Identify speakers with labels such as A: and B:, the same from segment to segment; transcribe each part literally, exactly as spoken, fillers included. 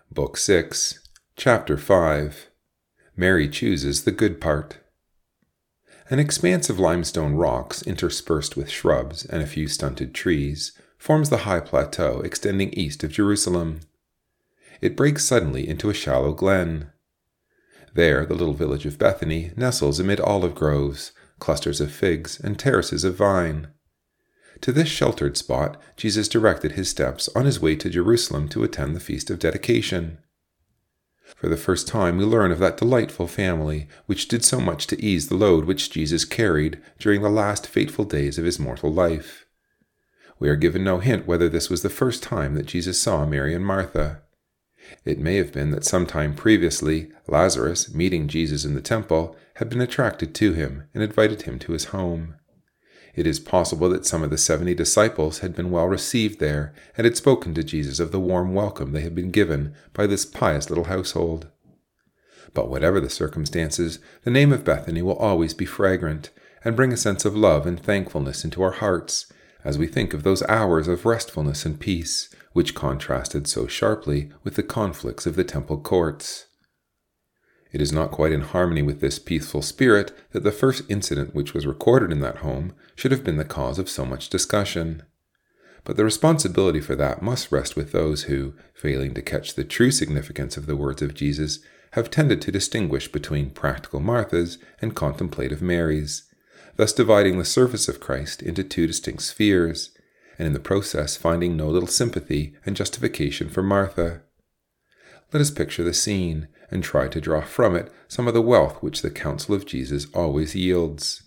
A: Book six, Chapter five. Mary chooses the good part. An expanse of limestone rocks interspersed with shrubs and a few stunted trees forms the high plateau extending east of Jerusalem. It breaks suddenly into a shallow glen. There the little village of Bethany nestles amid olive groves, clusters of figs, and terraces of vine. To this sheltered spot Jesus directed his steps on his way to Jerusalem to attend the Feast of Dedication. For the first time we learn of that delightful family which did so much to ease the load which Jesus carried during the last fateful days of his mortal life. We are given no hint whether this was the first time that Jesus saw Mary and Martha. It may have been that some time previously Lazarus, meeting Jesus in the temple, had been attracted to him and invited him to his home. It is possible that some of the seventy disciples had been well received there and had spoken to Jesus of the warm welcome they had been given by this pious little household. But whatever the circumstances, the name of Bethany will always be fragrant and bring a sense of love and thankfulness into our hearts as we think of those hours of restfulness and peace which contrasted so sharply with the conflicts of the temple courts. It is not quite in harmony with this peaceful spirit that the first incident which was recorded in that home should have been the cause of so much discussion. But the responsibility for that must rest with those who, failing to catch the true significance of the words of Jesus, have tended to distinguish between practical Marthas and contemplative Marys, thus dividing the service of Christ into two distinct spheres, and in the process finding no little sympathy and justification for Martha. Let us picture the scene and try to draw from it some of the wealth which the counsel of Jesus always yields.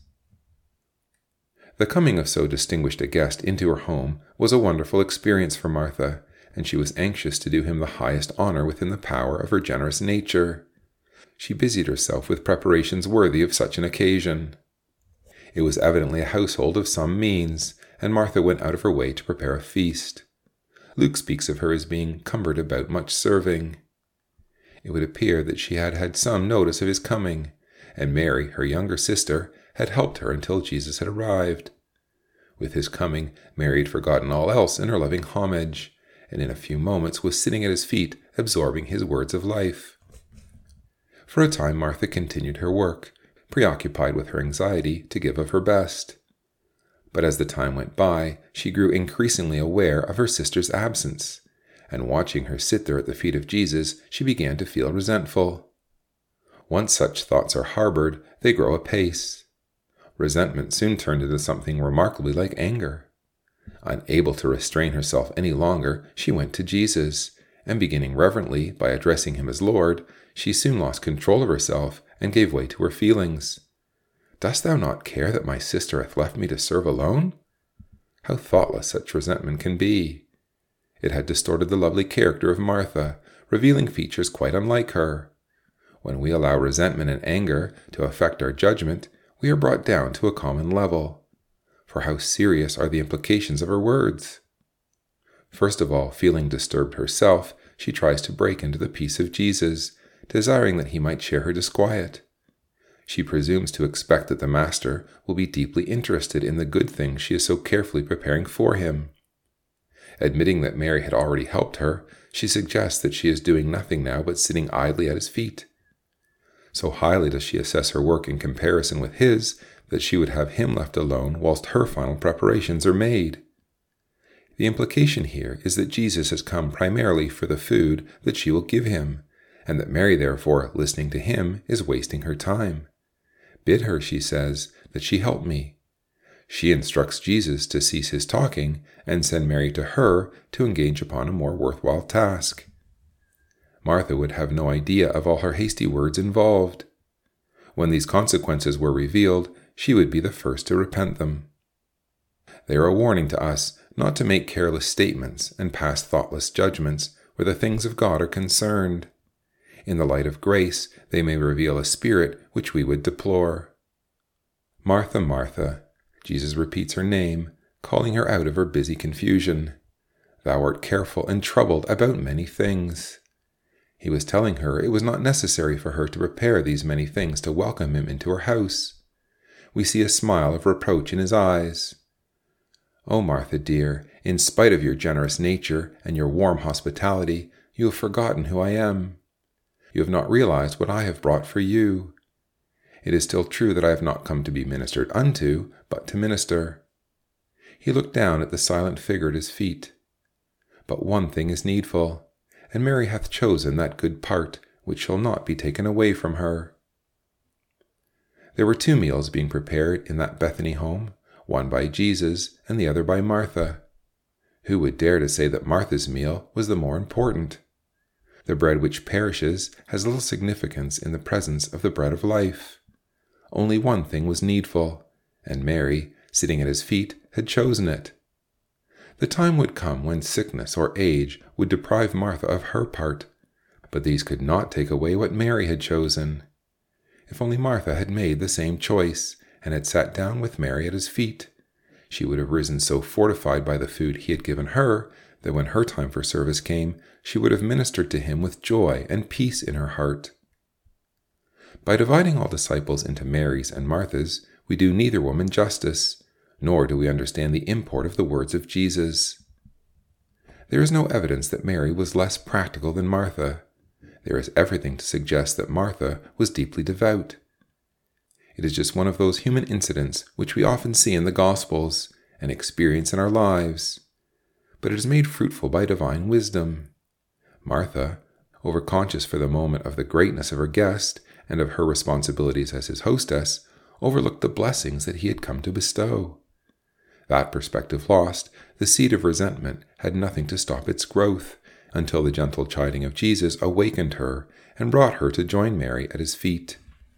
A: The coming of so distinguished a guest into her home was a wonderful experience for Martha, and she was anxious to do him the highest honor within the power of her generous nature. She busied herself with preparations worthy of such an occasion. It was evidently a household of some means, and Martha went out of her way to prepare a feast. Luke speaks of her as being cumbered about much serving. It would appear that she had had some notice of his coming, and Mary, her younger sister, had helped her until Jesus had arrived. With his coming, Mary had forgotten all else in her loving homage, and in a few moments was sitting at his feet, absorbing his words of life. For a time Martha continued her work, preoccupied with her anxiety to give of her best. But as the time went by, she grew increasingly aware of her sister's absence, and watching her sit there at the feet of Jesus, she began to feel resentful. Once such thoughts are harbored, they grow apace. Resentment soon turned into something remarkably like anger. Unable to restrain herself any longer, she went to Jesus, and beginning reverently by addressing him as Lord, she soon lost control of herself and gave way to her feelings. "Dost thou not care that my sister hath left me to serve alone?" How thoughtless such resentment can be! It had distorted the lovely character of Martha, revealing features quite unlike her. When we allow resentment and anger to affect our judgment, we are brought down to a common level. For how serious are the implications of her words? First of all, feeling disturbed herself, she tries to break into the peace of Jesus, desiring that he might share her disquiet. She presumes to expect that the Master will be deeply interested in the good things she is so carefully preparing for him. Admitting that Mary had already helped her, she suggests that she is doing nothing now but sitting idly at his feet. So highly does she assess her work in comparison with his, that she would have him left alone whilst her final preparations are made. The implication here is that Jesus has come primarily for the food that she will give him, and that Mary therefore, listening to him, is wasting her time. Bid her, she says, that she help me. She instructs Jesus to cease his talking and send Mary to her to engage upon a more worthwhile task. Martha would have no idea of all her hasty words involved. When these consequences were revealed, she would be the first to repent them. They are a warning to us not to make careless statements and pass thoughtless judgments where the things of God are concerned. In the light of grace, they may reveal a spirit which we would deplore. Martha, Martha. Jesus repeats her name, calling her out of her busy confusion. Thou art careful and troubled about many things. He was telling her it was not necessary for her to prepare these many things to welcome him into her house. We see a smile of reproach in his eyes. "O Martha, dear, in spite of your generous nature and your warm hospitality, You have forgotten who I am. You have not realized what I have brought for you. It is still true that I have not come to be ministered unto, but to minister." He looked down at the silent figure at his feet. "But one thing is needful, and Mary hath chosen that good part, which shall not be taken away from her." There were two meals being prepared in that Bethany home, one by Jesus and the other by Martha. Who would dare to say that Martha's meal was the more important? The bread which perishes has little significance in the presence of the bread of life. Only one thing was needful, and Mary, sitting at his feet, had chosen it. The time would come when sickness or age would deprive Martha of her part, but these could not take away what Mary had chosen. If only Martha had made the same choice, and had sat down with Mary at his feet, she would have risen so fortified by the food he had given her that when her time for service came, she would have ministered to him with joy and peace in her heart. By dividing all disciples into Marys and Marthas, we do neither woman justice, nor do we understand the import of the words of Jesus. There is no evidence that Mary was less practical than Martha. There is everything to suggest that Martha was deeply devout. It is just one of those human incidents which we often see in the Gospels and experience in our lives, but it is made fruitful by divine wisdom. Martha, overconscious for the moment of the greatness of her guest and of her responsibilities as his hostess, overlooked the blessings that he had come to bestow. That perspective lost, the seed of resentment had nothing to stop its growth, until the gentle chiding of Jesus awakened her and brought her to join Mary at his feet.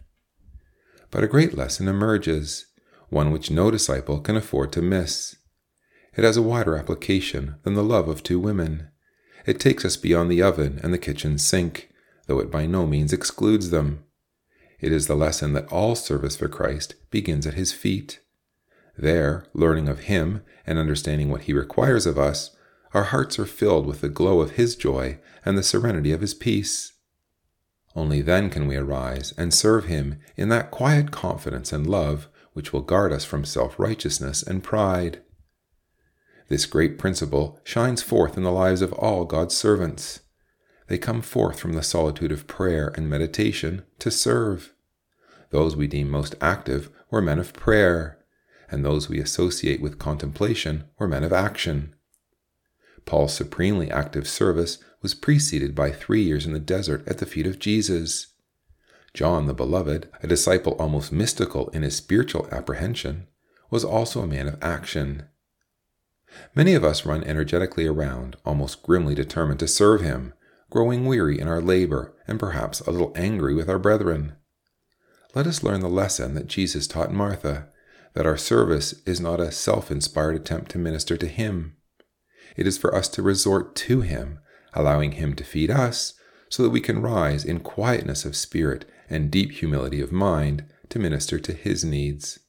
A: But a great lesson emerges, one which no disciple can afford to miss. It has a wider application than the love of two women. It takes us beyond the oven and the kitchen sink, though it by no means excludes them. It is the lesson that all service for Christ begins at his feet. There, learning of him and understanding what he requires of us, our hearts are filled with the glow of his joy and the serenity of his peace. Only then can we arise and serve him in that quiet confidence and love which will guard us from self-righteousness and pride. This great principle shines forth in the lives of all God's servants. They come forth from the solitude of prayer and meditation to serve. Those we deem most active were men of prayer, and those we associate with contemplation were men of action. Paul's supremely active service was preceded by three years in the desert at the feet of Jesus. John the Beloved, a disciple almost mystical in his spiritual apprehension, was also a man of action. Many of us run energetically around, almost grimly determined to serve him, growing weary in our labor and perhaps a little angry with our brethren. Let us learn the lesson that Jesus taught Martha, that our service is not a self-inspired attempt to minister to him. It is for us to resort to him, allowing him to feed us, so that we can rise in quietness of spirit and deep humility of mind to minister to his needs.